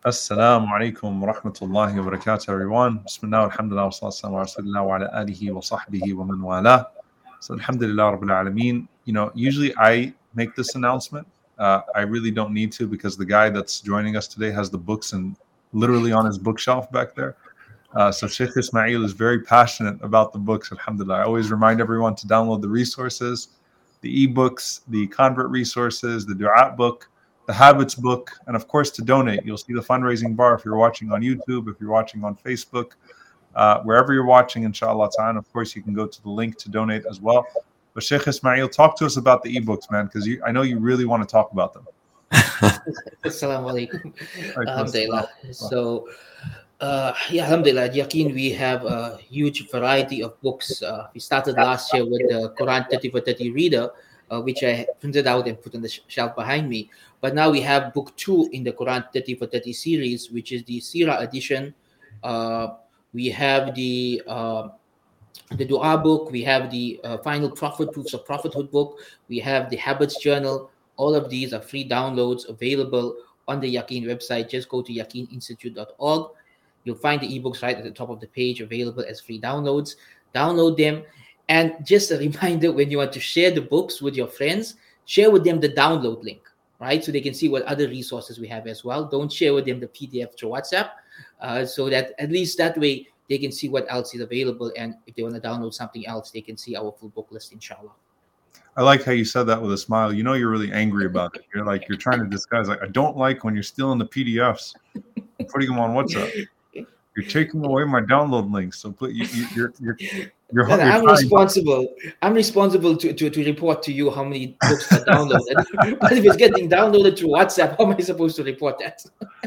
Assalamu alaikum wa rahmatullahi wa barakatuh, everyone. Bismillah, alhamdulillah, wa salatu wa rasulillah wa ala alihi wa sahbihi wa man wala. So, alhamdulillah, rabbil alameen. Usually I make this announcement. I really don't need to because the guy that's joining us today has the books and literally on his bookshelf back there. So Sheikh Ismail is very passionate about the books, alhamdulillah. I always remind everyone to download the resources, the ebooks, the convert resources, the dua book, the habits book, and of course to donate. You'll see the fundraising bar if you're watching on YouTube, if you're watching on Facebook, wherever you're watching, inshallah ta'ala. Of course, you can go to the link to donate as well. But Sheikh Ismail, talk to us about the ebooks, man, because I know you really want to talk about them. Assalamu alaikum. Alhamdulillah. So, alhamdulillah, Yaqeen, we have a huge variety of books. We started last year with the Quran 30 for 30 reader, which I printed out and put on the shelf behind me. But now we have book 2 in the Quran 30 for 30 series, which is the Sirah edition. We have the Dua book. We have the Final Prophet, Proofs of Prophethood book. We have the Habits Journal. All of these are free downloads available on the Yaqeen website. Just go to yaqeeninstitute.org. You'll find the ebooks right at the top of the page available as free downloads. Download them. And just a reminder, when you want to share the books with your friends, share with them the download link, right? So they can see what other resources we have as well. Don't share with them the PDF through WhatsApp, so that at least that way they can see what else is available. And if they want to download something else, they can see our full book list, inshallah. I like how you said that with a smile. You know you're really angry about it. You're trying to disguise. Like, I don't like when you're stealing the PDFs and putting them on WhatsApp. You're taking away my download links. So you're I'm responsible. I'm responsible to report to you how many books are downloaded. But if it's getting downloaded through WhatsApp, how am I supposed to report that?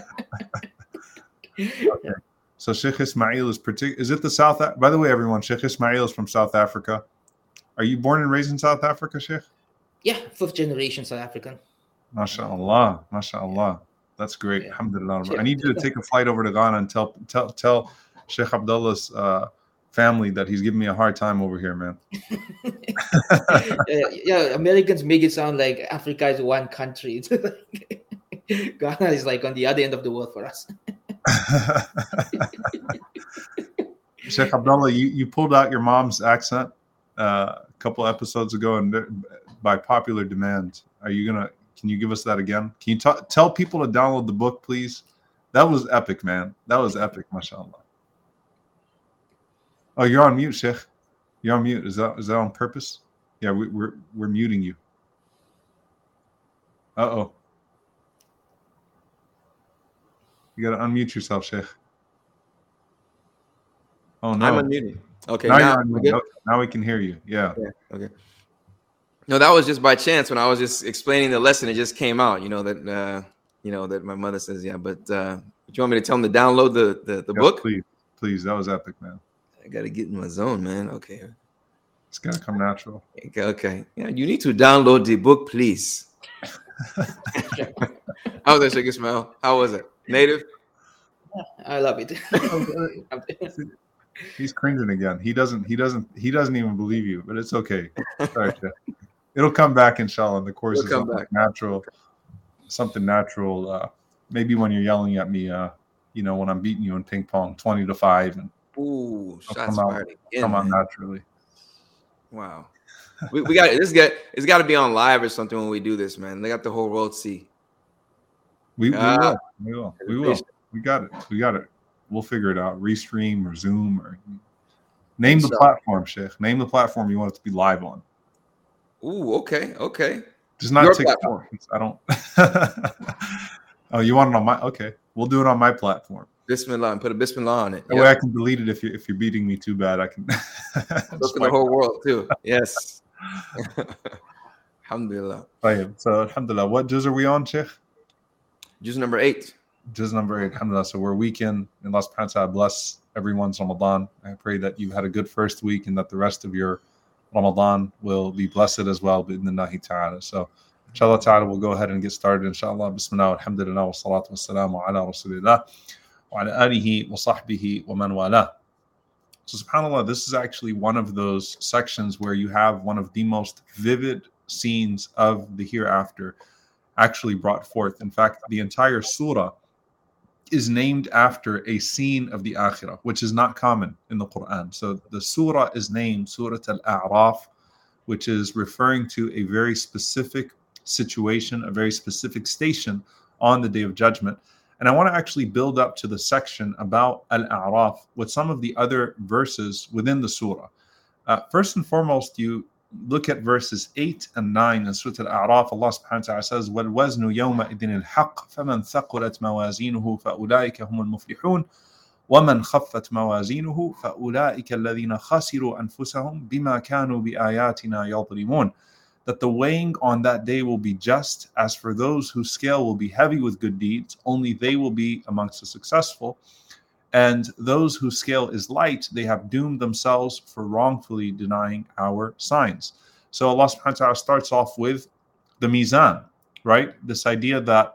Okay. So Sheikh Ismail is it the South? By the way, everyone, Sheikh Ismail is from South Africa. Are you born and raised in South Africa, Sheikh? Yeah, 5th generation South African. MashaAllah, MashaAllah. That's great. Yeah. Alhamdulillah. I need you to take a flight over to Ghana and tell Sheikh Abdullah's family that he's giving me a hard time over here, man. Americans make it sound like Africa is one country. Ghana is like on the other end of the world for us. Sheikh Abdullah, you pulled out your mom's accent a couple episodes ago, and by popular demand, can you give us that again? Can you tell people to download the book, please? That was epic, man. That was epic, mashallah. Oh, you're on mute, Sheikh. You're on mute. Is that on purpose? Yeah, we're muting you. Uh-oh. You got to unmute yourself, Sheikh. Oh, no. I'm unmuting. Okay, now we can hear you. Yeah. Okay. No, that was just by chance when I was just explaining the lesson. It just came out, that my mother says, yeah. But you want me to tell them to download the Yes, book? Please. That was epic, man. I got to get in my zone, man. Okay. It's got to come natural. Okay. Yeah, you need to download the book, please. How was that, Sheikh Ismail? How was it? Native? I love it. He's cringing again. He doesn't even believe you, but it's okay. Sorry, Sheikh. It'll come back, inshallah, in the course of something natural. Maybe when you're yelling at me, when I'm beating you in ping pong 20-5, and shots fired again, come out naturally. Wow. we got this. It's got to be on live or something when we do this, man. They got the whole world see. We will. We got it. We'll figure it out. Restream or Zoom or name the platform, Sheikh. Name the platform you want it to be live on. Ooh, okay. Just not your TikTok. platform. I don't. Oh, you want it on my? Okay, we'll do it on my platform. Bismillah, and put a Bismillah on it. That way I can delete it if you're beating me too bad. I can look at the whole world too. Yes. Alhamdulillah. Right. So alhamdulillah. What juz are we on, Sheikh? Juz number 8. Juz number 8. Alhamdulillah. So we're weekend, and Allah subhanahu wa ta'ala bless everyone's Ramadan. I pray that you've had a good first week and that the rest of your Ramadan will be blessed as well. Bi-idhnillahi ta'ala. So inshallah ta'ala, we'll go ahead and get started. Inshallah. Bismillah. Alhamdulillah. Wa salatu wa salamu ala rasulillah. Wa ala alihi wa sahbihi wa man wala. So subhanAllah, this is actually one of those sections where you have one of the most vivid scenes of the hereafter actually brought forth. In fact, the entire surah is named after a scene of the Akhirah, which is not common in the Quran. So the surah is named Surah Al-A'raf, which is referring to a very specific situation, a very specific station on the Day of Judgment. And I want to actually build up to the section about Al-A'raf with some of the other verses within the surah. First and foremost, you look at verses 8 and 9 in Surah Al-A'raf. Allah subhanahu wa ta'ala says, وَالْوَزْنُ يَوْمَئِذٍ الْحَقِّ فَمَنْ ثَقُلَتْ مَوَازِينُهُ فَأُولَٰئِكَ هُمُ الْمُفْلِحُونَ وَمَنْ خَفَّتْ مَوَازِينُهُ فَأُولَٰئِكَ الَّذِينَ خَسِرُوا أَنفُسَهُم بِمَا كَانُوا بِآيَاتِنَا يَظْلِمُونَ. That the weighing on that day will be just. As for those whose scale will be heavy with good deeds, only they will be amongst the successful. And those whose scale is light, they have doomed themselves for wrongfully denying our signs. So Allah subhanahu wa ta'ala starts off with the mizan, right? This idea that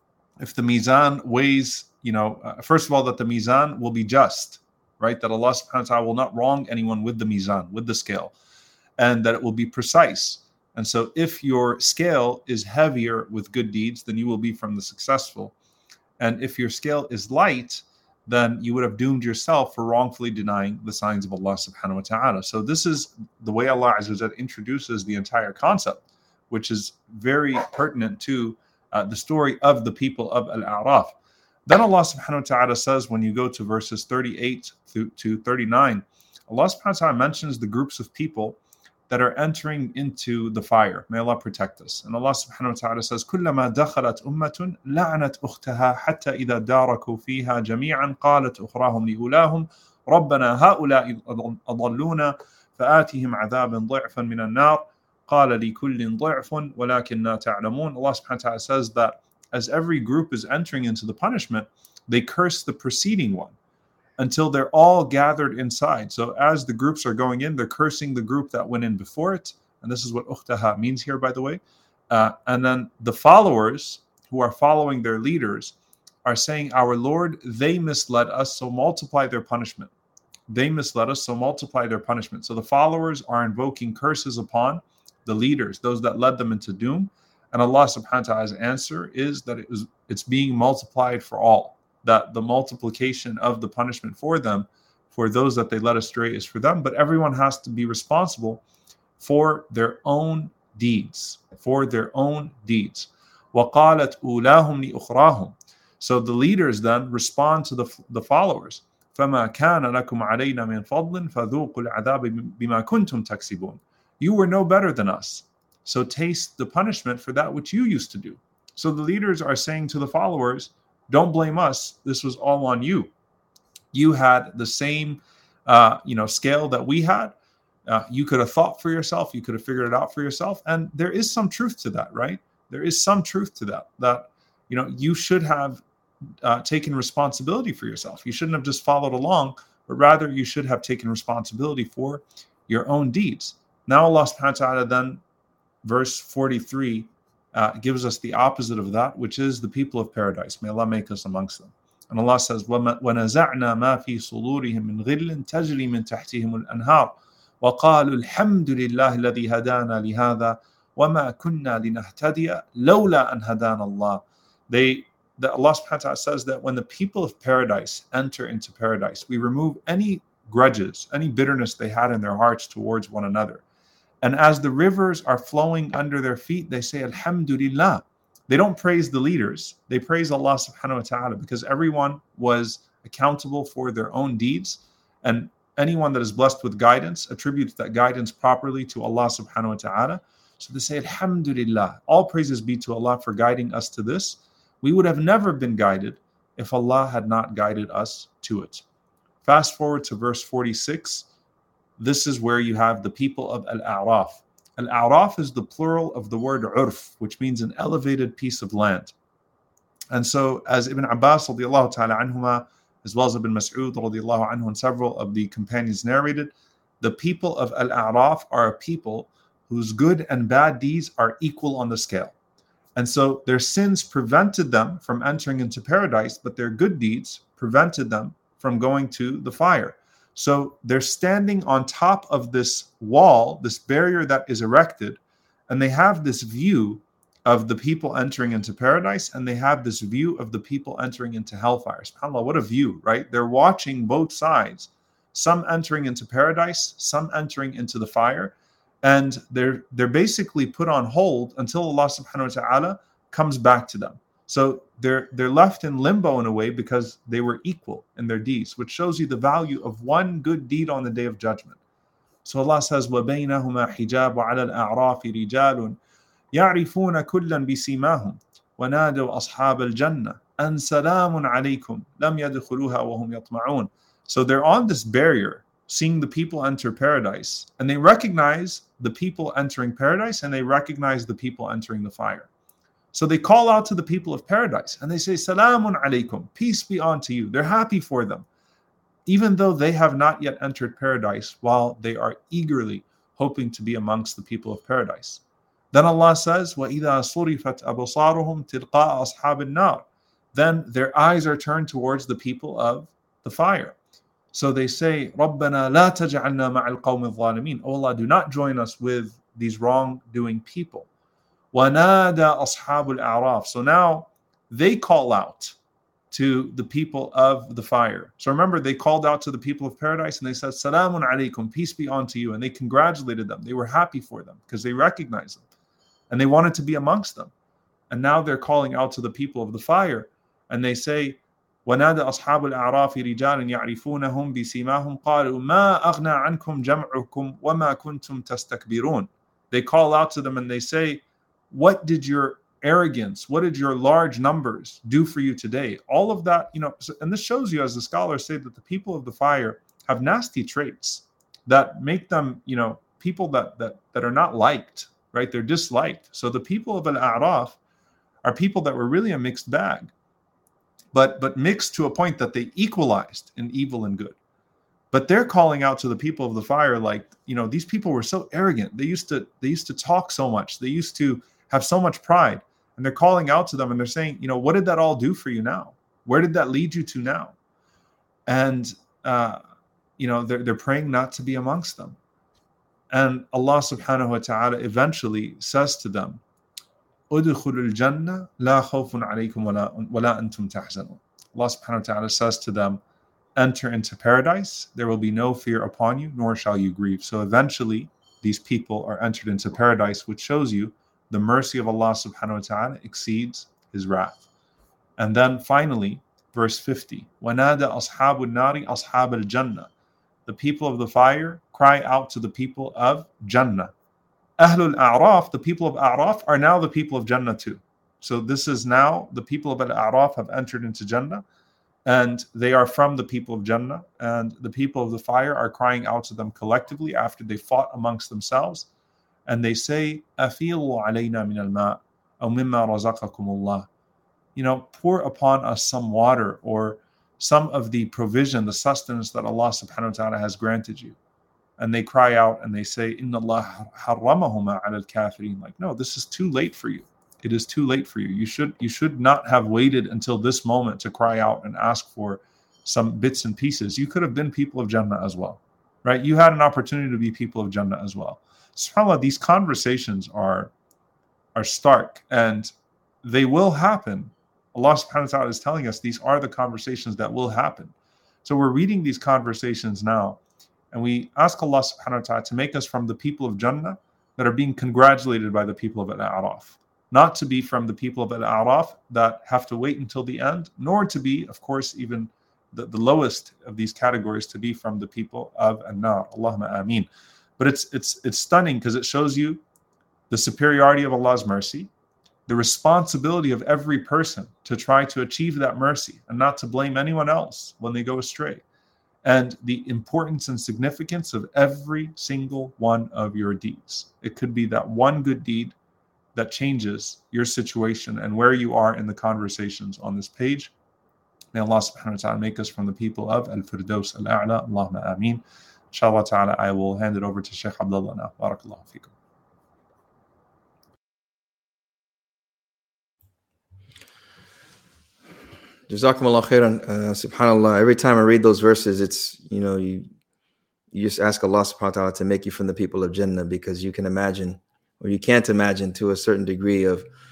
if the mizan weighs, first of all, that the mizan will be just, right? That Allah subhanahu wa ta'ala will not wrong anyone with the mizan, with the scale, and that it will be precise. And so if your scale is heavier with good deeds, then you will be from the successful. And if your scale is light, then you would have doomed yourself for wrongfully denying the signs of Allah subhanahu wa ta'ala. So this is the way Allah Azza wa Jalla introduces the entire concept, which is very pertinent to the story of the people of Al-A'raf. Then Allah subhanahu wa ta'ala says, when you go to verses 38 to 39, Allah subhanahu wa ta'ala mentions the groups of people that are entering into the fire. May Allah protect us. And Allah subhanahu wa ta'ala says, كُلَّمَا دَخَلَتْ أُمَّةٌ لَعْنَتْ أُخْتَهَا حَتَّى إِذَا دَارَكُوا فِيهَا جَمِيعًا قَالَتْ أُخْرَاهُمْ لِأُولَاهُمْ رَبَّنَا هَؤُلَاءِ أَضَلُّونَا فَآتِهِمْ عَذَابًا ضِعْفًا مِنَ النَّارِ قَالَ لِكُلٍّ ضِعْفٌ وَلَكِنْ لَا تَعْلَمُونَ. Allah subhanahu wa ta'ala says that as every group is entering into the punishment, they curse the preceding one until they're all gathered inside. So as the groups are going in, they're cursing the group that went in before it. And this is what ukhtaha means here, by the way. And then the followers who are following their leaders are saying, our Lord, they misled us, so multiply their punishment. They misled us, so multiply their punishment. So the followers are invoking curses upon the leaders, those that led them into doom. And Allah subhanahu wa ta'ala's answer is that it's being multiplied for all. That the multiplication of the punishment for them, for those that they led astray, is for them. But everyone has to be responsible for their own deeds. For their own deeds. وَقَالَتْ أُولَاهُمْ لِأُخْرَاهُمْ. So the leaders then respond to the followers. فَمَا كَانَ لَكُمْ عَلَيْنَا مِنْ فَضْلٍ فَذُوقُوا الْعَذَابِ بِمَا كُنْتُمْ تَكْسِبُونَ. You were no better than us, so taste the punishment for that which you used to do. So the leaders are saying to the followers, don't blame us. This was all on you. You had the same, scale that we had. You could have thought for yourself. You could have figured it out for yourself. And there is some truth to that, right? There is some truth to that. That you should have taken responsibility for yourself. You shouldn't have just followed along, but rather you should have taken responsibility for your own deeds. Now Allah subhanahu wa ta'ala then, verse 43, gives us the opposite of that, which is the people of paradise. May Allah make us amongst them. And Allah says, وَنَزَعْنَا مَا فِي صُدُورِهِم مِّن غِلٍّ تَجْرِي مِن تَحْتِهِمُ الْأَنْهَارُ وَقَالُوا الْحَمْدُ لِلَّهِ الَّذِي هَدَانَا لِهَذَا وَمَا كُنَّا لِنَهْتَدِيَ لَوْلَا أَنْ هَدَانَا اللَّهُ. That Allah subhanahu wa ta'ala says that when the people of paradise enter into paradise, we remove any grudges, any bitterness they had in their hearts towards one another. And as the rivers are flowing under their feet, they say, Alhamdulillah. They don't praise the leaders. They praise Allah subhanahu wa ta'ala, because everyone was accountable for their own deeds. And anyone that is blessed with guidance attributes that guidance properly to Allah subhanahu wa ta'ala. So they say, Alhamdulillah. All praises be to Allah for guiding us to this. We would have never been guided if Allah had not guided us to it. Fast forward to verse 46. This is where you have the people of Al-A'raf. Al-A'raf is the plural of the word urf, which means an elevated piece of land. And so, as Ibn Abbas radiallahu ta'ala anhuma, as well as Ibn Mas'ud radiallahu anhu, and several of the companions narrated, the people of Al-A'raf are a people whose good and bad deeds are equal on the scale. And so their sins prevented them from entering into paradise, but their good deeds prevented them from going to the fire. So they're standing on top of this wall, this barrier that is erected, and they have this view of the people entering into paradise, and they have this view of the people entering into hellfire. SubhanAllah, what a view, right? They're watching both sides, some entering into paradise, some entering into the fire, and they're basically put on hold until Allah subhanahu wa ta'ala comes back to them. So they're left in limbo in a way because they were equal in their deeds, which shows you the value of one good deed on the Day of Judgment. So Allah says, وَبَيْنَهُمَا حِجَابٌ وَعَلَى الْأَعْرَافِ رِجَالٌ يَعْرِفُونَ كُلًّا بِسِيمَاهُمْ وَنَادَوْا أَصْحَابَ الْجَنَّةِ أَنْ سَلَامٌ عَلَيْكُمْ لَمْ يَدْخُلُوهَا وَهُمْ يَطْمَعُونَ. So they're on this barrier, seeing the people enter paradise, and they recognize the people entering paradise, and they recognize the people entering the fire. So they call out to the people of paradise, and they say, Salamun alaykum, peace be unto you. They're happy for them, even though they have not yet entered paradise, while they are eagerly hoping to be amongst the people of paradise. Then Allah says, وَإِذَا صُرِفَتْ أَبْصَارُهُمْ تِلْقَاءَ أَصْحَابِ النَّارِ. Then their eyes are turned towards the people of the fire. So they say, رَبَّنَا لَا تَجْعَلْنَا مَعَ الْقَوْمِ الظَّالِمِينَ. Oh Allah, do not join us with these wrongdoing people. وَنَادَى أَصْحَابُ الْأَعْرَافِ. So now they call out to the people of the fire. So remember, they called out to the people of paradise and they said, Salamun alaykum, peace be unto you. And they congratulated them. They were happy for them because they recognized them and they wanted to be amongst them. And now they're calling out to the people of the fire and they say, وَنَادَى أَصْحَابُ الْأَعْرَافِ رِجَالٍ يَعْرِفُونَهُمْ بِسِيمَاهُمْ قَالُوا مَا أَغْنَى عَنْكُمْ جَمْعُكُمْ وَمَا كُنْتُمْ تَسْتَكْبِرُونَ. They call out to them and they say, what did your arrogance, what did your large numbers do for you today? All of that, and this shows you, as the scholars say, that the people of the fire have nasty traits that make them, people that are not liked, right? They're disliked. So the people of Al-A'raf are people that were really a mixed bag, but mixed to a point that they equalized in evil and good. But they're calling out to the people of the fire like, these people were so arrogant. They used to talk so much. They used to have so much pride. And they're calling out to them and they're saying, what did that all do for you now? Where did that lead you to now? And, they're praying not to be amongst them. And Allah subhanahu wa ta'ala eventually says to them, Udkhulul Jannah la khawfun alaykum wala antum tahzanun. Allah subhanahu wa ta'ala says to them, enter into paradise. There will be no fear upon you, nor shall you grieve. So eventually, these people are entered into paradise, which shows you the mercy of Allah subhanahu wa ta'ala exceeds his wrath. And then finally, verse 50, وَنَادَى أَصْحَابُ النَّارِ أَصْحَابَ الْجَنَّةِ. The people of the fire cry out to the people of Jannah. Ahlul A'raf, the people of A'raf, are now the people of Jannah too. So this is now the people of Al-A'raf have entered into Jannah, and they are from the people of Jannah, and the people of the fire are crying out to them collectively after they fought amongst themselves. And they say, أَفِيضُوا عَلَيْنَا مِنَ الْمَاءِ أَوْ مِمَّا رَزَقَكُمُ اللَّهِ. Pour upon us some water or some of the provision, the sustenance that Allah subhanahu wa ta'ala has granted you. And they cry out and they say, إِنَّ اللَّهَ حَرَّمَهُمَا عَلَى الْكَافِرِينَ. Like, no, this is too late for you. It is too late for you. You should not have waited until this moment to cry out and ask for some bits and pieces. You could have been people of Jannah as well, right? You had an opportunity to be people of Jannah as well. SubhanAllah, these conversations are stark and they will happen. Allah subhanahu wa ta'ala is telling us these are the conversations that will happen. So we're reading these conversations now and we ask Allah subhanahu wa ta'ala to make us from the people of Jannah that are being congratulated by the people of Al-A'raf. Not to be from the people of Al-A'raf that have to wait until the end, nor to be, of course, even the lowest of these categories, to be from the people of An-Nar. Allahumma ameen. But it's stunning because it shows you the superiority of Allah's mercy, the responsibility of every person to try to achieve that mercy and not to blame anyone else when they go astray, and the importance and significance of every single one of your deeds. It could be that one good deed that changes your situation and where you are in the conversations on this page. May Allah subhanahu wa ta'ala make us from the people of Al-Firdaus Al-A'la. Allahumma ameen. Inshallah ta'ala, I will hand it over to Shaykh Abdullah now. Barakallahu feekum. Jazakumullah khairan. Subhanallah. Every time I read those verses, it's, you just ask Allah subhanahu wa ta'ala to make you from the people of Jannah, because you can imagine, or you can't imagine to a certain degree of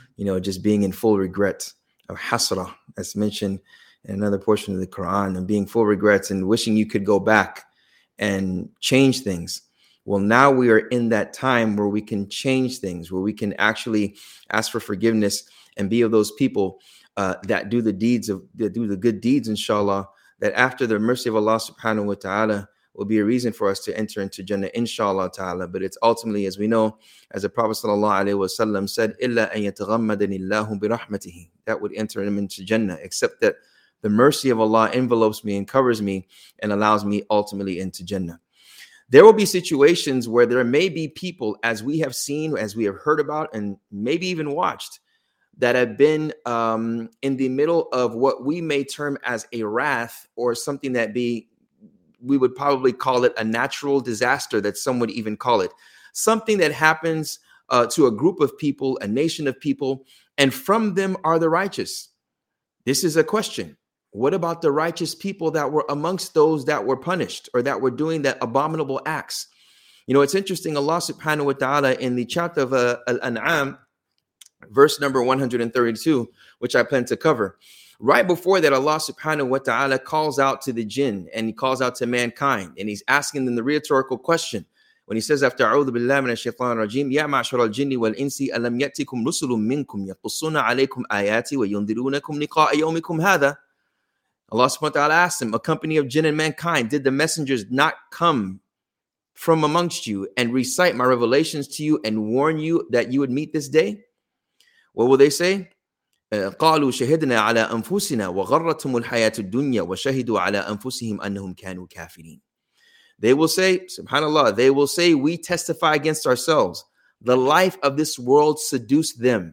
just being in full regret of hasra, as mentioned in another portion of the Quran, and being full regrets and wishing you could go back and change things. Well, now we are in that time where we can change things, where we can actually ask for forgiveness and be of those people that do the good deeds, inshallah, that after the mercy of Allah subhanahu wa ta'ala will be a reason for us to enter into Jannah, inshallah ta'ala. But it's ultimately, as we know, as the Prophet sallallahu alaihi wasallam said, "Illa an yataghammadani Allahu bi rahmatihi," that would enter him into Jannah, except that the mercy of Allah envelopes me and covers me and allows me ultimately into Jannah. There will be situations where there may be people, as we have seen, as we have heard about, and maybe even watched, that have been in the middle of what we may term as a wrath, or something that we would probably call it a natural disaster, that some would even call it. Something that happens to a group of people, a nation of people, and from them are the righteous. This is a question. What about the righteous people that were amongst those that were punished or that were doing that abominable acts? It's interesting. Allah subhanahu wa ta'ala in the chapter of Al-An'am, verse number 132, which I plan to cover. Right before that, Allah subhanahu wa ta'ala calls out to the jinn, and he calls out to mankind, and he's asking them the rhetorical question. When he says, after A'udhu billahi minash shaitanir rajim, Ya ma'ashara al-jinni wal-insi alam ya'tikum rusulun minkum yaqussuna alaykum ayati wa yundirunakum liqa'a yawmikum hadha. Allah subhanahu wa ta'ala asked him, a company of jinn and mankind, did the messengers not come from amongst you and recite my revelations to you and warn you that you would meet this day? What will they say? قالوا شهدنا على أنفسنا وغرتهم الحياة الدنيا وشهدوا على أنفسهم أنهم كانوا كافرين. They will say, subhanallah, they will say, we testify against ourselves. The life of this world seduced them.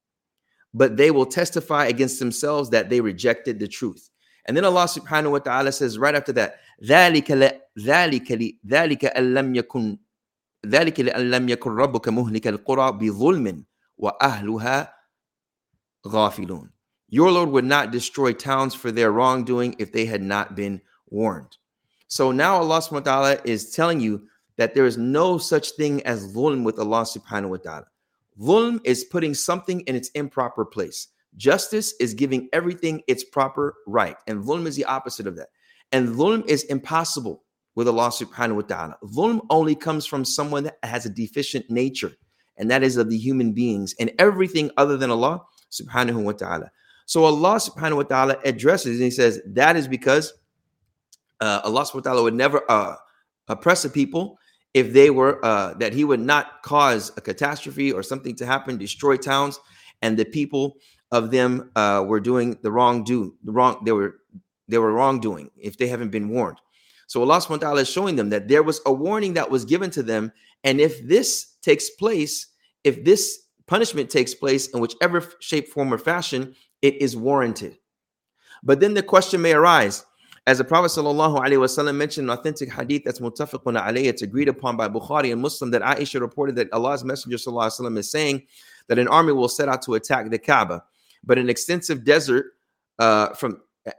But they will testify against themselves that they rejected the truth. And then Allah subhanahu wa ta'ala says right after that, ذَلِكَ أَن لَمْ يَكُنْ رَبُّكَ مُهْلِكَ الْقُرَى بِظُلْمٍ وَأَهْلُهَا غَافِلُونَ. Your Lord would not destroy towns for their wrongdoing if they had not been warned. So now Allah subhanahu wa ta'ala is telling you that there is no such thing as dhulm with Allah subhanahu wa ta'ala. Dhulm is putting something in its improper place. Justice is giving everything its proper right. And dhulm is the opposite of that. And dhulm is impossible with Allah subhanahu wa ta'ala. Dhulm only comes from someone that has a deficient nature, and that is of the human beings and everything other than Allah subhanahu wa ta'ala. So Allah subhanahu wa ta'ala addresses, and he says that is because Allah subhanahu wa ta'ala would never oppress a people if they were, that he would not cause a catastrophe or something to happen, destroy towns, and the people of them were doing they were wrongdoing if they haven't been warned. So Allah subhanahu wa ta'ala is showing them that there was a warning that was given to them, and if this takes place, if this punishment takes place in whichever shape, form, or fashion, it is warranted. But then the question may arise, as the Prophet sallallahu alaihi wasallam mentioned in authentic hadith that's muttafaqun alayhi, it's agreed upon by Bukhari and Muslim, that Aisha reported that Allah's Messenger sallallahu alaihi wasallam is saying that an army will set out to attack the Kaaba, but in an extensive desert, the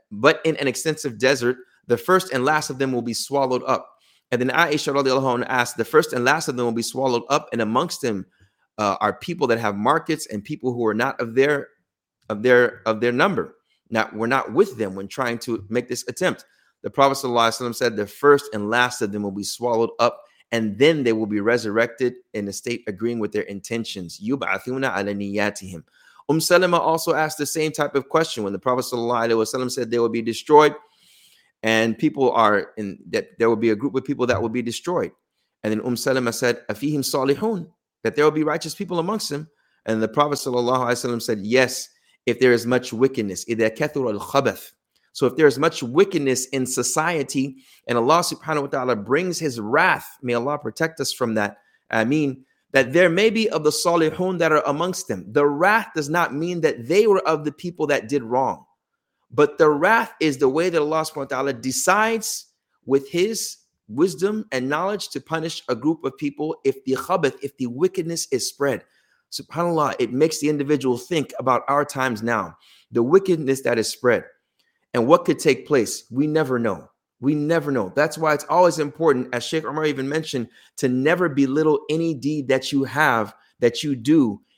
first and last of them will be swallowed up. And then Aisha radiallahu anha asked, the first and last of them will be swallowed up, and amongst them are people that have markets and people who are not of their number. Now, we're not with them when trying to make this attempt. The Prophet ﷺ said the first and last of them will be swallowed up, and then they will be resurrected in a state agreeing with their intentions. يُبْعَثُونَ عَلَى نِيَّاتِهِمْ. Salama also asked the same type of question when the Prophet ﷺ said they will be destroyed, and people are in that there will be a group of people that will be destroyed. And then Salama said, أَفِيهِمْ صَالِحُونَ, that there will be righteous people amongst them. And the Prophet ﷺ said, yes, if there is much wickedness, إِذَا كَثُرَ الْخَبَثِ. So if there is much wickedness in society and Allah subhanahu wa ta'ala brings his wrath, may Allah protect us from that. I mean, that there may be of the salihun that are amongst them. The wrath does not mean that they were of the people that did wrong. But the wrath is the way that Allah subhanahu wa ta'ala decides with his wisdom and knowledge to punish a group of people if the khabath, if the wickedness is spread. SubhanAllah, it makes the individual think about our times now, the wickedness that is spread and what could take place. We never know. We never know. That's why it's always important, as Sheikh Umar even mentioned, to never belittle any deed that you have, that you do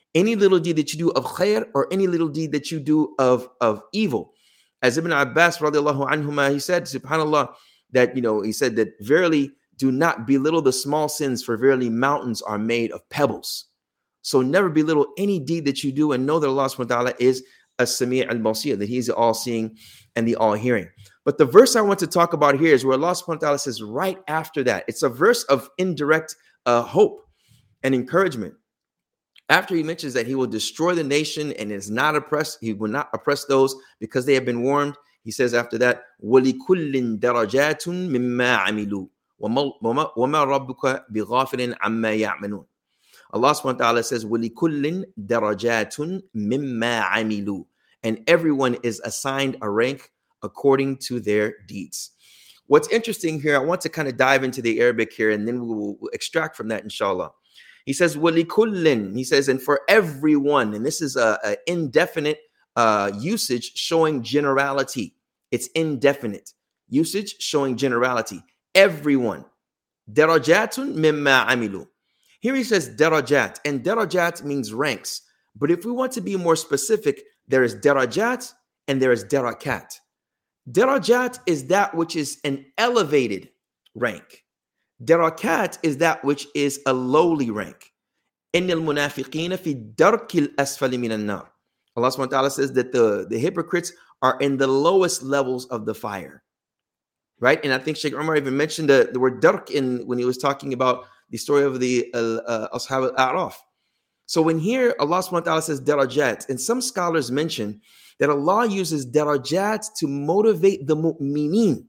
Any little deed that you do of khair or any little deed that you do of evil. As Ibn Abbas radiallahu anhuma, he said, subhanAllah, that, he said that verily do not belittle the small sins, for verily mountains are made of pebbles. So never belittle any deed that you do, and know that Allah subhanahu wa ta'ala is as-Sami' al-Basir, that He's the all-seeing and the all-hearing. But the verse I want to talk about here is where Allah subhanahu wa ta'ala says right after that. It's a verse of indirect hope and encouragement. After He mentions that He will destroy the nation and is not oppressed, He will not oppress those because they have been warned. He says after that, وَلِكُلٍّ دَرَجَاتٌ مِمَّا عَمِلُوا وَمَا رَبُّكَ بِغَافِلٍ عَمَّا يَعْمَلُونَ. Allah subhanahu wa ta'ala says, وَلِكُلٍّ دَرَجَاتٌ مِمَّا عَمِلُوا. And everyone is assigned a rank according to their deeds. What's interesting here, I want to kind of dive into the Arabic here, and then we will extract from that, inshallah. He says, وَلِكُلٍّ. He says, and for everyone, and this is an indefinite usage showing generality. It's indefinite usage showing generality. Everyone. Darajatun mimma amilu. Here he says darajat, and darajat means ranks. But if we want to be more specific, there is darajat and there is darakat. Darajat is that which is an elevated rank. Darakat is that which is a lowly rank. Innal munafiqina fi darkil asfali minan nar. Allah subhanahu wa ta'ala says that the hypocrites are in the lowest levels of the fire. Right? And I think Sheikh Umar even mentioned the word dark when he was talking about the story of the Ashab al-A'raf. So when here Allah subhanahu wa ta'ala says darajat, and some scholars mention that Allah uses darajat to motivate the mu'mineen,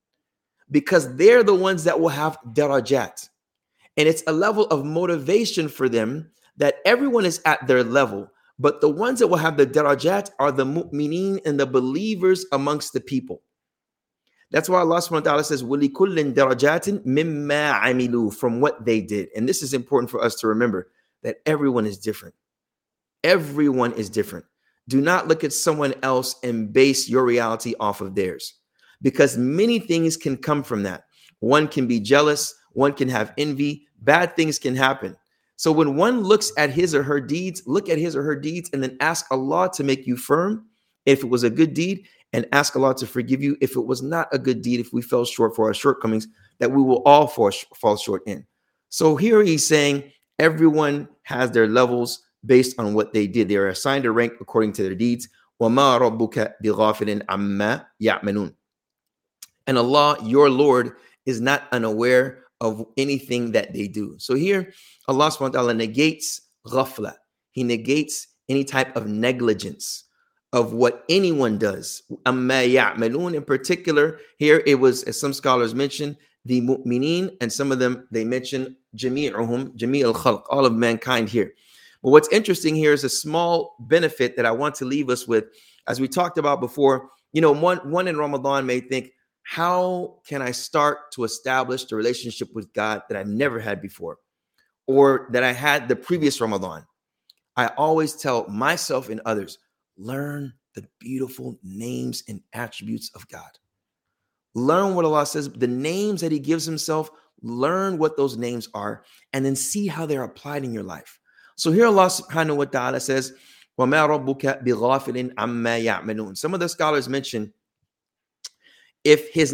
because they're the ones that will have darajat. And it's a level of motivation for them that everyone is at their level. But the ones that will have the darajat are the mu'mineen and the believers amongst the people. That's why Allah subhanahu wa ta'ala says, وَلِكُلٍّ دَرَجَاتٍ مِمَّا عَمِلُوا, from what they did. And this is important for us to remember, that everyone is different. Everyone is different. Do not look at someone else and base your reality off of theirs, because many things can come from that. One can be jealous. One can have envy. Bad things can happen. So when one looks at his or her deeds, look at his or her deeds and then ask Allah to make you firm if it was a good deed, and ask Allah to forgive you if it was not a good deed, if we fell short for our shortcomings, that we will all fall short in. So here he's saying everyone has their levels based on what they did. They are assigned a rank according to their deeds. وَمَا رَبُّكَ بِغَافِلٍ عَمَّا يَعْمَلُونَ. And Allah, your Lord, is not unaware of anything that they do. So here, Allah subhanahu wa ta'ala negates ghafla. He negates any type of negligence of what anyone does. Amma ya'malun, in particular, here it was, as some scholars mention, the mu'mineen, and some of them, they mention jami'uhum, jami' al-khalq, all of mankind here. But what's interesting here is a small benefit that I want to leave us with. As we talked about before, one in Ramadan may think, how can I start to establish the relationship with God that I never had before, or that I had the previous Ramadan? I always tell myself and others, learn the beautiful names and attributes of God. Learn what Allah says, the names that He gives Himself. Learn what those names are, and then see how they're applied in your life. So here Allah subhanahu wa ta'ala says, وَمَا رَبُّكَ بِغَافِلٍ عَمَّا يَعْمَلُونَ. Some of the scholars mention, if He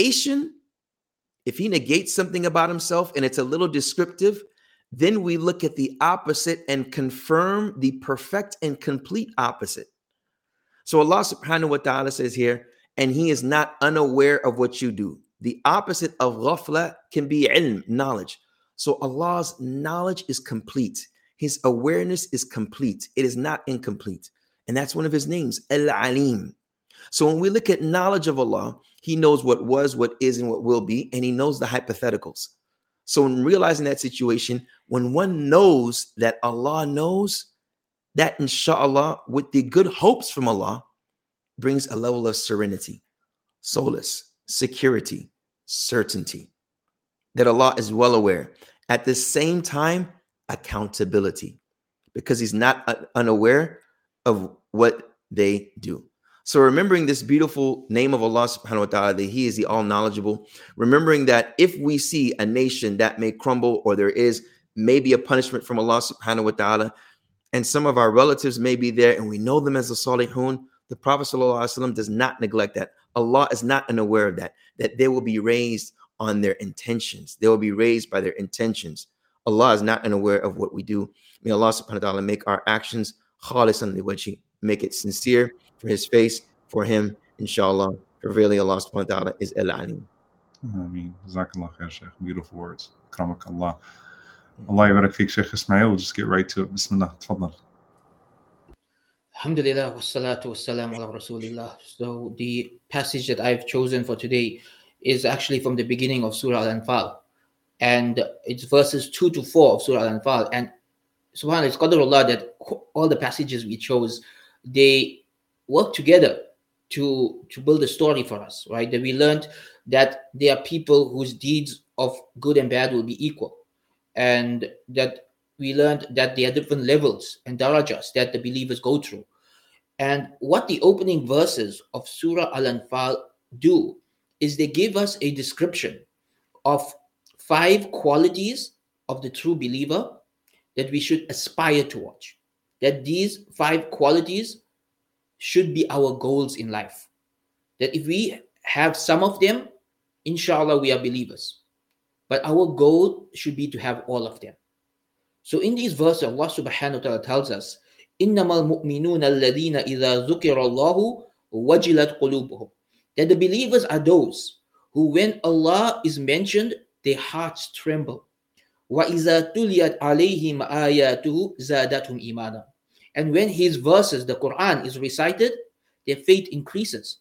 negates something about Himself and it's a little descriptive, then we look at the opposite and confirm the perfect and complete opposite. So Allah subhanahu wa ta'ala says here, and He is not unaware of what you do. The opposite of ghafla can be ilm, knowledge. So Allah's knowledge is complete. His awareness is complete. It is not incomplete. And that's one of His names, Al-Alim. So when we look at knowledge of Allah, He knows what was, what is, and what will be, and He knows the hypotheticals. So in realizing that situation, when one knows that Allah knows, that inshallah, with the good hopes from Allah, brings a level of serenity, solace, security, certainty, that Allah is well aware. At the same time, accountability, because He's not unaware of what they do. So remembering this beautiful name of Allah subhanahu wa ta'ala, that He is the all knowledgeable, remembering that if we see a nation that may crumble, or there is maybe a punishment from Allah subhanahu wa ta'ala, and some of our relatives may be there and we know them as the salihun, the Prophet ﷺ does not neglect that. Allah is not unaware of that they will be raised on their intentions. They will be raised by their intentions. Allah is not unaware of what we do. May Allah subhanahu wa ta'ala make our actions khalisan liwajhi, make it sincere for his face, for him, inshallah. For really Allah subhanahu wa ta'ala is al-alim. Ameen. Jazakallah khair, Shaykh. Beautiful words. Akramak Allah. Allah yabarak feek, Shaykh Ismail. We'll just get right to it. Bismillah. Tafadhal. Alhamdulillah, wassalatu wassalamu ala rasulillah. So the passage that I've chosen for today is actually from the beginning of Surah Al-Anfal. And it's verses 2 to 4 of Surah Al-Anfal. And subhanAllah, it's qadarullah that all the passages we chose, they work together to build a story for us, right? That we learned that there are people whose deeds of good and bad will be equal. And that we learned that there are different levels and darajas that the believers go through. And what the opening verses of Surah Al-Anfal do is they give us a description of 5 qualities of the true believer that we should aspire towards. That these 5 qualities should be our goals in life. That if we have some of them, inshallah, we are believers. But our goal should be to have all of them. So in these verses, Allah subhanahu wa ta'ala tells us, إِنَّمَا الْمُؤْمِنُونَ الَّذِينَ إِذَا ذُكِرَ اللَّهُ وَجِلَتْ قُلُوبُهُم. That the believers are those who, when Allah is mentioned, their hearts tremble. وَإِذَا تُلِيَتْ عَلَيْهِمْ آيَاتُهُ زَادَتْهُمْ إِيمَانًا. And when his verses, the Quran, is recited, their faith increases.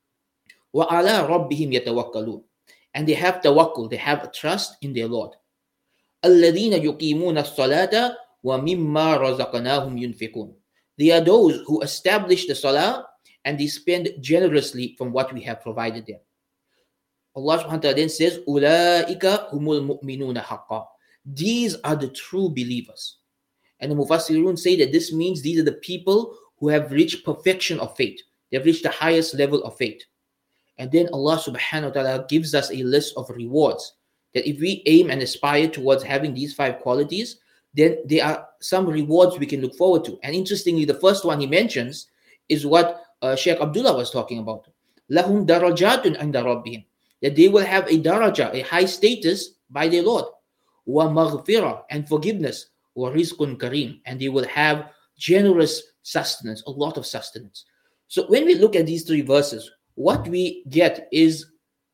وَعَلَىٰ رَبِّهِمْ يَتَوَكَّلُونَ. And they have tawakkul, they have a trust in their Lord. الَّذِينَ يُقِيمُونَ الصَّلَاةَ وَمِمَّا رَزَقْنَاهُمْ يُنْفِقُونَ. They are those who establish the salah and they spend generously from what we have provided them. Allah subhanahu wa ta'ala then says, أُولَٰئِكَ هُمُ الْمُؤْمِنُونَ حَقًّا. These are the true believers. And the Mufassirun say that this means these are the people who have reached perfection of faith. They have reached the highest level of faith. And then Allah subhanahu wa ta'ala gives us a list of rewards. That if we aim and aspire towards having these 5 qualities, then there are some rewards we can look forward to. And interestingly, the first one he mentions is what Sheikh Abdullah was talking about. لَهُمْ دَرَجَاتٌ عِنْدَ رَبِّهِمْ. That they will have a daraja, a high status by their Lord. وَمَغْفِرَةٌ, and forgiveness. وَرِزْقٌ كَرِيمٌ, and they will have generous sustenance, a lot of sustenance. So when we look at these 3 verses, what we get is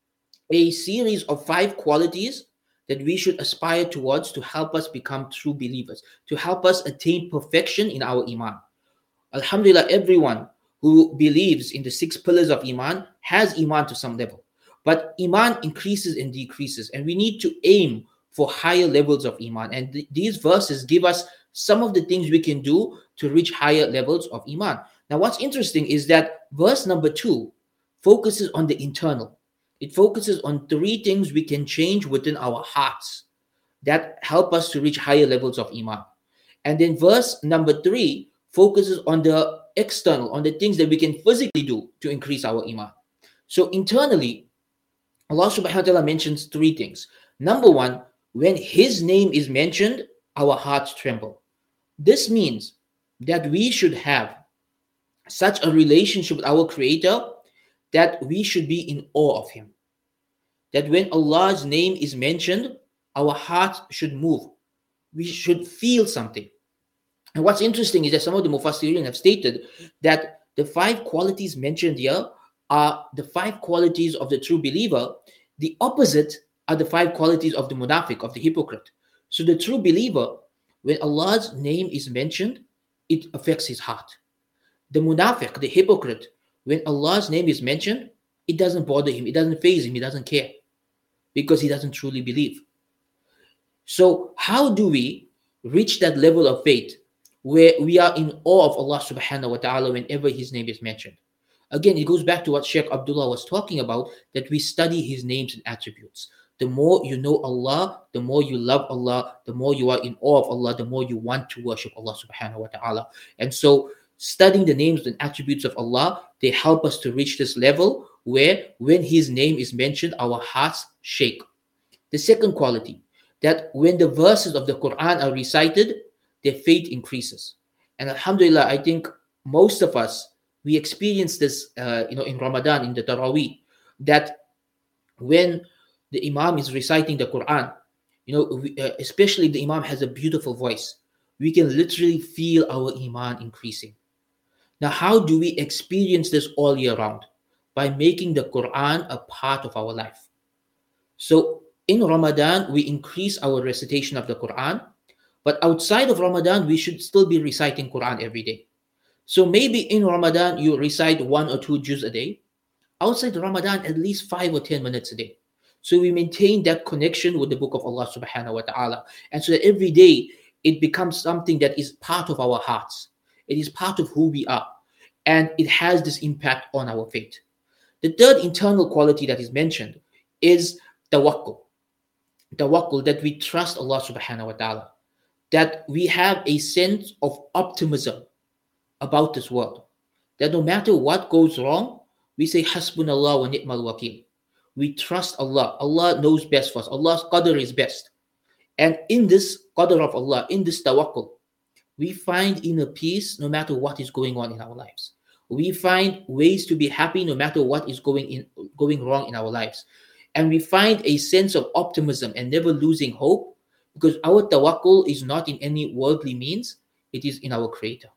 a series of 5 qualities that we should aspire towards to help us become true believers, to help us attain perfection in our iman. Alhamdulillah, everyone who believes in the 6 pillars of iman has iman to some level. But iman increases and decreases, and we need to aim for higher levels of iman. And these verses give us some of the things we can do to reach higher levels of iman. Now, what's interesting is that verse number 2 focuses on the internal. It focuses on 3 things we can change within our hearts that help us to reach higher levels of iman. And then verse number 3 focuses on the external, on the things that we can physically do to increase our iman. So internally, Allah subhanahu wa ta'ala mentions 3 things. Number 1, when his name is mentioned, our hearts tremble. This means that we should have such a relationship with our Creator that we should be in awe of him. That when Allah's name is mentioned, our hearts should move. We should feel something. And what's interesting is that some of the Mufassirin have stated that the 5 qualities mentioned here are the 5 qualities of the true believer. The opposite are the 5 qualities of the munafiq, of the hypocrite. So the true believer, when Allah's name is mentioned, it affects his heart. The munafiq, the hypocrite, when Allah's name is mentioned, it doesn't bother him, it doesn't faze him, he doesn't care, because he doesn't truly believe. So how do we reach that level of faith where we are in awe of Allah subhanahu wa ta'ala whenever his name is mentioned? Again, it goes back to what Sheikh Abdullah was talking about, that we study his names and attributes. The more you know Allah, the more you love Allah, the more you are in awe of Allah, the more you want to worship Allah subhanahu wa ta'ala. And so studying the names and attributes of Allah, they help us to reach this level where when his name is mentioned, our hearts shake. The second quality, that when the verses of the Quran are recited, their faith increases. And alhamdulillah, I think most of us, we experience this, in Ramadan, in the Taraweeh, that when the Imam is reciting the Quran, especially the Imam has a beautiful voice, we can literally feel our Iman increasing. Now, how do we experience this all year round? By making the Quran a part of our life. So in Ramadan, we increase our recitation of the Quran, but outside of Ramadan, we should still be reciting Quran every day. So maybe in Ramadan, you recite 1 or 2 juz a day. Outside Ramadan, at least 5 or 10 minutes a day. So we maintain that connection with the book of Allah subhanahu wa ta'ala. And so that every day, it becomes something that is part of our hearts. It is part of who we are. And it has this impact on our faith. The third internal quality that is mentioned is tawakkul. Tawakkul, that we trust Allah subhanahu wa ta'ala. That we have a sense of optimism about this world. That no matter what goes wrong, we say, Hasbunallah wa ni'mal wakil. We trust Allah. Allah knows best for us. Allah's qadr is best. And in this qadr of Allah, in this tawakkul, we find inner peace no matter what is going on in our lives. We find ways to be happy no matter what is going wrong in our lives. And we find a sense of optimism and never losing hope, because our tawakkul is not in any worldly means, it is in our Creator.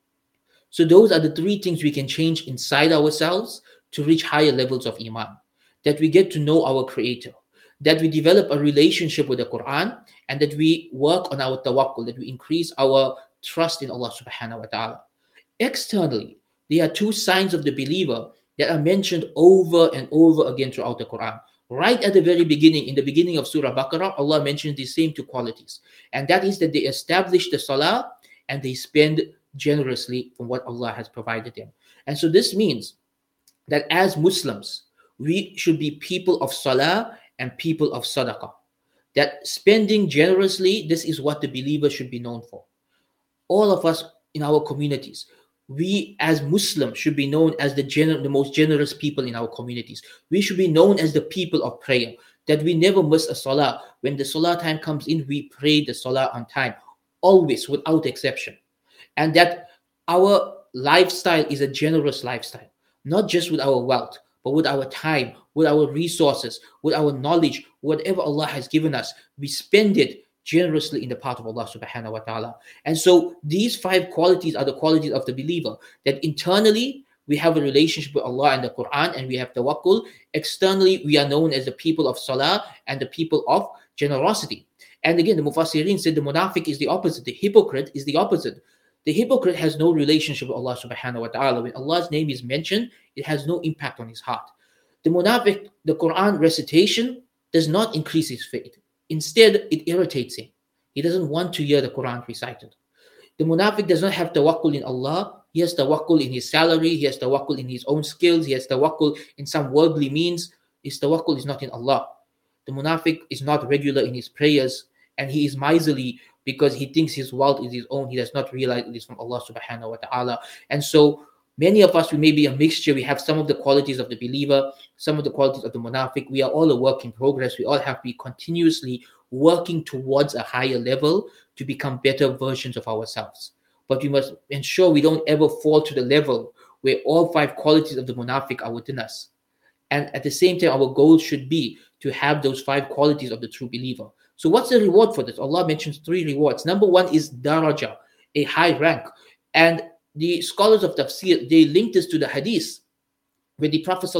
So those are the 3 things we can change inside ourselves to reach higher levels of Iman. That we get to know our Creator, that we develop a relationship with the Quran, and that we work on our tawakkul, that we increase our trust in Allah subhanahu wa ta'ala. Externally, there are 2 signs of the believer that are mentioned over and over again throughout the Quran. Right at the very beginning, in the beginning of Surah Baqarah, Allah mentions the same 2 qualities. And that is that they establish the salah and they spend generously from what Allah has provided them. And so this means that as Muslims, we should be people of salah and people of sadaqah. That spending generously, this is what the believer should be known for. All of us in our communities, we as Muslims should be known as the most generous people in our communities. We should be known as the people of prayer, that we never miss a salah. When the salah time comes in, we pray the salah on time, always, without exception. And that our lifestyle is a generous lifestyle, not just with our wealth, but with our time, with our resources, with our knowledge, whatever Allah has given us, we spend it generously in the path of Allah subhanahu wa ta'ala. And so these 5 qualities are the qualities of the believer, that internally we have a relationship with Allah and the Quran, and we have tawakkul. Externally, we are known as the people of salah and the people of generosity. And again, the Mufassirin said the munafiq is the opposite. The hypocrite is the opposite. The hypocrite has no relationship with Allah subhanahu wa ta'ala. When Allah's name is mentioned, it has no impact on his heart. The munafiq, the Quran recitation does not increase his faith. Instead, it irritates him. He doesn't want to hear the Quran recited. The munafiq does not have tawakkul in Allah. He has tawakkul in his salary. He has tawakkul in his own skills. He has tawakkul in some worldly means. His tawakkul is not in Allah. The munafiq is not regular in his prayers, and he is miserly because he thinks his wealth is his own. He does not realize it is from Allah subhanahu wa ta'ala. And so many of us, we may be a mixture. We have some of the qualities of the believer, some of the qualities of the munafiq. We are all a work in progress. We all have to be continuously working towards a higher level to become better versions of ourselves. But we must ensure we don't ever fall to the level where all 5 qualities of the munafiq are within us. And at the same time, our goal should be to have those 5 qualities of the true believer. So what's the reward for this? Allah mentions 3 rewards. Number 1 is daraja, a high rank. And the scholars of tafsir, they link this to the hadith, where the Prophet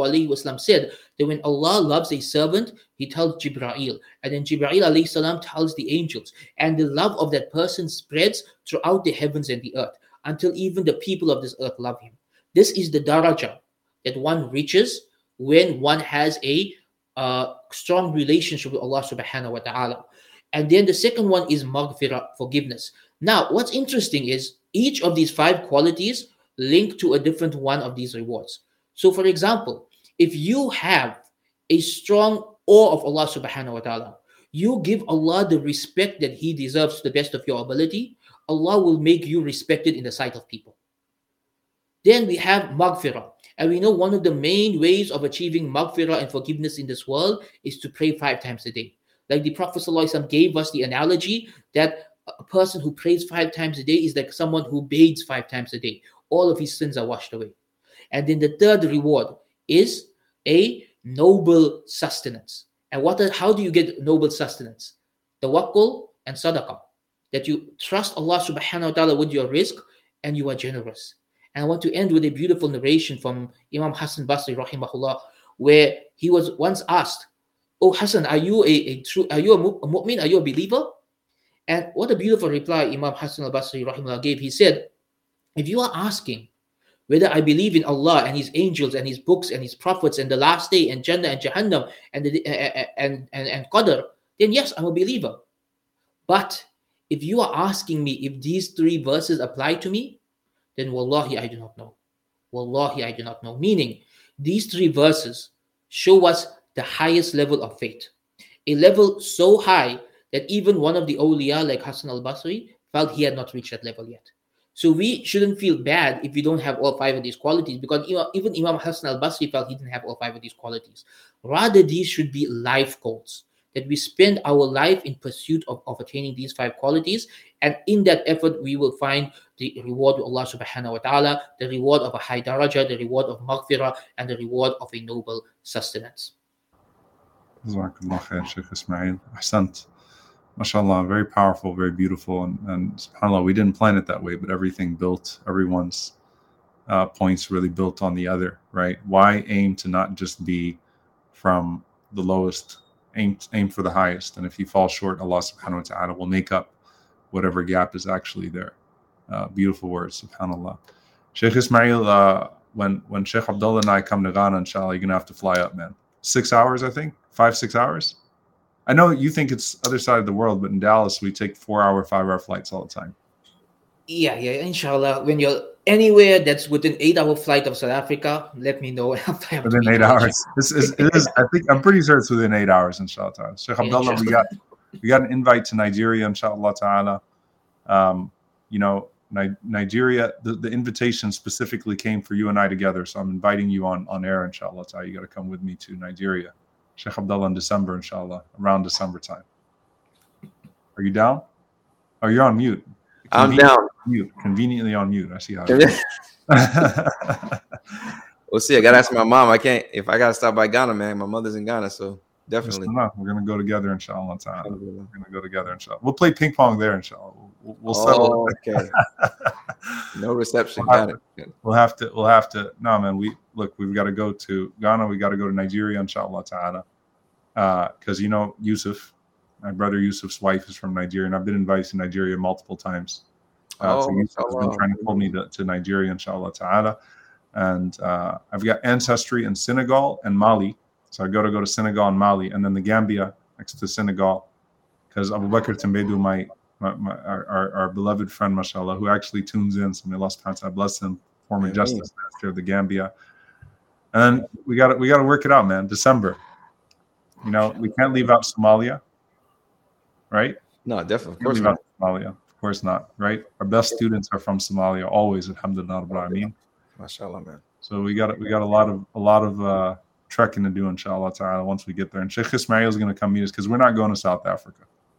ﷺ said that when Allah loves a servant, he tells Jibreel, and then Jibreel ﷺ tells the angels, and the love of that person spreads throughout the heavens and the earth, until even the people of this earth love him. This is the daraja that one reaches when one has a strong relationship with Allah subhanahu wa ta'ala. And then the second one is maghfirah, forgiveness. Now, what's interesting is each of these 5 qualities link to a different one of these rewards. So, for example, if you have a strong awe of Allah subhanahu wa ta'ala, you give Allah the respect that He deserves to the best of your ability, Allah will make you respected in the sight of people. Then we have maghfirah. And we know one of the main ways of achieving maghfirah and forgiveness in this world is to pray 5 times a day. Like the Prophet ﷺ gave us the analogy that a person who prays 5 times a day is like someone who bathes 5 times a day. All of his sins are washed away. And then the third reward is a noble sustenance. And how do you get noble sustenance? Tawakkul and sadaqah. That you trust Allah subhanahu wa ta'ala with your rizq and you are generous. And I want to end with a beautiful narration from Imam Hassan Basri rahimahullah, where he was once asked, "Oh Hassan, are you a mu'min? Are you a believer?" And what a beautiful reply Imam Hassan al-Basri rahimahullah gave. He said, if you are asking whether I believe in Allah and His angels and His books and His prophets and the last day and Jannah and Jahannam and Qadr, then yes, I'm a believer. But if you are asking me if these 3 verses apply to me, then wallahi, I do not know. Wallahi, I do not know. Meaning, these 3 verses show us the highest level of faith. A level so high that even one of the awliya like Hassan al-Basri felt he had not reached that level yet. So we shouldn't feel bad if we don't have all 5 of these qualities, because even Imam Hassan al-Basri felt he didn't have all 5 of these qualities. Rather, these should be life goals, that we spend our life in pursuit of attaining these 5 qualities. And in that effort, we will find the reward of Allah subhanahu wa ta'ala, the reward of a high daraja, the reward of maghfirah, and the reward of a noble sustenance. Jazakallah khair, Sheikh Ismail. Ahsant. MashaAllah, very powerful, very beautiful. And subhanAllah, we didn't plan it that way, but everything built, everyone's points really built on the other, right? Why aim to not just be from the lowest, aim for the highest. And if you fall short, Allah subhanahu wa ta'ala will make up whatever gap is actually there. Beautiful words, subhanAllah. Sheikh Ismail, when Sheikh Abdullah and I come to Ghana, inshallah, you're going to have to fly up, man. 6 hours, I think, 5-6 hours. I know you think it's other side of the world, but in Dallas, we take 4-hour, 5-hour flights all the time. Yeah, inshallah. When you're anywhere that's within 8-hour flight of South Africa, let me know. Within 8 hours. It is, I'm pretty sure it's within 8 hours, inshallah. Sheikh Abdullah, we got an invite to Nigeria, inshallah ta'ala. Nigeria, the invitation specifically came for you and I together. So I'm inviting you on air, inshallah ta'ala. You got to come with me to Nigeria. Sheikh Abdullah in December, inshallah, around December time. Are you down? Oh, you're on mute. I'm down. Mute. Conveniently on mute. I see how. We'll see. I gotta ask my mom. I can't. If I gotta stop by Ghana, man, my mother's in Ghana, so definitely. We're gonna go together, inshallah. We're gonna go together, inshallah. We'll play ping pong there, inshallah. We'll settle. Okay. No reception. We'll have to. No, man. We've got to go to Ghana. We got to go to Nigeria, inshallah ta'ala. Because Yusuf, my brother Yusuf's wife is from Nigeria, and I've been invited to Nigeria multiple times. So Yusuf has been trying to pull me to Nigeria, inshallah ta'ala. And I've got ancestry in Senegal and Mali. So I go to Senegal and Mali, and then the Gambia next to Senegal, because Abu Bakr Tembedu, our beloved friend, mashallah, who actually tunes in, so may Allah subhanahu wa ta'ala bless him, former Justice Minister of the Gambia. And we got to work it out, man. December. We can't leave out Somalia, right? No, definitely. Of course not. Somalia. Of course not, right? Our best students are from Somalia, always, alhamdulillah, rabbil alameen. MashaAllah, man. So we got a lot of trekking to do, inshallah ta'ala, once we get there. And Sheikh Ismail is going to come meet us, because we're not going to South Africa.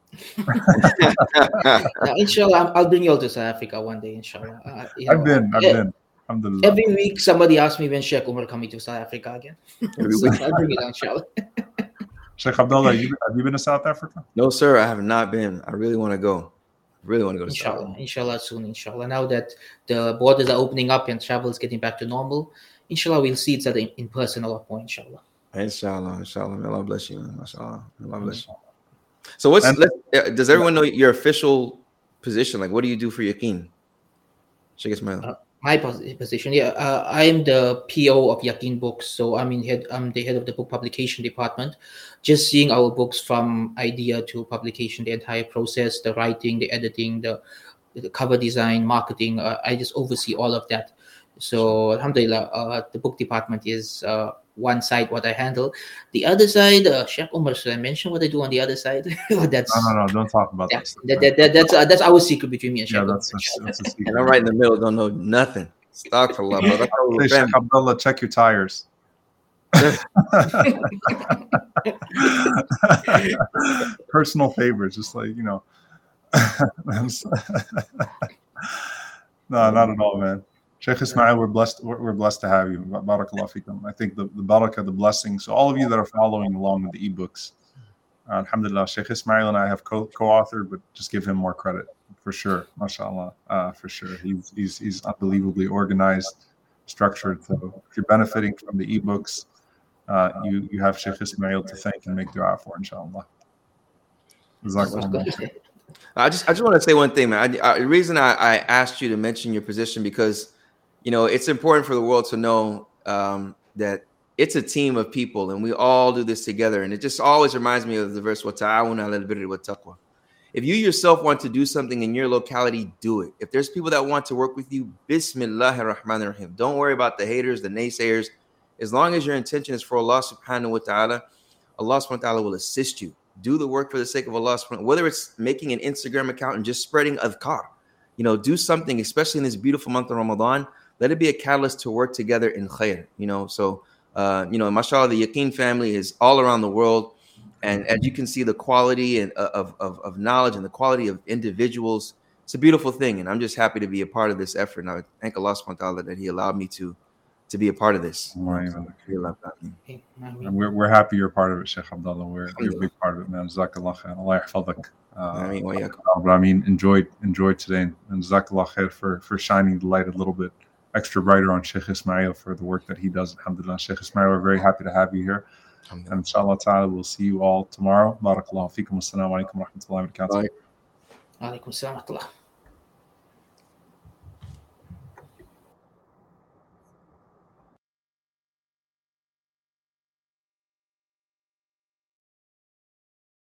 Inshallah, I'll bring you all to South Africa one day, inshallah. I've been. Alhamdulillah. Every week, somebody asks me when Sheikh Umar coming to South Africa again. So I'll bring you down, inshallah. Sheikh Abdullah, have you been to South Africa? No, sir, I have not been. I really want to go. To inshallah, South. Inshallah soon, inshallah. Now that the borders are opening up and travel is getting back to normal, inshallah, we'll see each other in person a lot more, inshallah. Inshallah. May Allah bless you, mashallah. May Allah bless you. So does everyone know your official position? Like, what do you do for Yaqeen? Sheikh Ismail. My position, I am the PO of Yaqeen Books. So I'm the head of the book publication department, just seeing our books from idea to publication, the entire process, the writing, the editing, the cover design, marketing. I just oversee all of that. So alhamdulillah, the book department is one side what I handle. The other side, Sheikh Umar, should I mention what I do on the other side? No, don't talk about that. That's our secret between me and Sheikh. That's a secret. And I'm right in the middle, don't know nothing. Astaghfirullah, brother. Sheikh Abdullah, check your tires. Personal favors, just like No, not at all, man. Sheikh Ismail, we're blessed. We're blessed to have you. Barakallah fikum. I think the barakah, the blessings. So all of you that are following along with the ebooks, alhamdulillah, Sheikh Ismail and I have co-authored, but just give him more credit for sure. MashaAllah, for sure. He's unbelievably organized, structured. So if you're benefiting from the ebooks, you have Sheikh Ismail to thank and make dua for, inshallah. I just want to say one thing, man. The reason I asked you to mention your position because, it's important for the world to know that it's a team of people and we all do this together. And it just always reminds me of the verse, وَتَعَاوُنَ عَلَى الْبِرِّ وَالتَّقْوَى. If you yourself want to do something in your locality, do it. If there's people that want to work with you, Bismillahir Rahmanir Rahim. Don't worry about the haters, the naysayers. As long as your intention is for Allah subhanahu wa ta'ala, Allah subhanahu wa ta'ala will assist you. Do the work for the sake of Allah, whether it's making an Instagram account and just spreading adhkar. Do something, especially in this beautiful month of Ramadan. Let it be a catalyst to work together in khair. So mashallah, the Yaqeen family is all around the world. And as you can see, the quality of knowledge and the quality of individuals, it's a beautiful thing. And I'm just happy to be a part of this effort. And I thank Allah subhanahu wa ta'ala that He allowed me to be a part of this. And we're happy you're part of it, Sheikh Abdullah. You're a big part of it, man. Jazakallah khair. Allah yahfadak. I mean, enjoyed today, and Jazakallah khair for shining the light a little bit extra brighter on Sheikh Ismail for the work that he does. Alhamdulillah. Sheikh Ismail, we're very happy to have you here. And inshallah ta'ala, we'll see you all tomorrow. Barakallahu feekum. Assalamu alaikum wa rahmatullahi wa barakatuh. Alaikum assalam wa rahmatullah.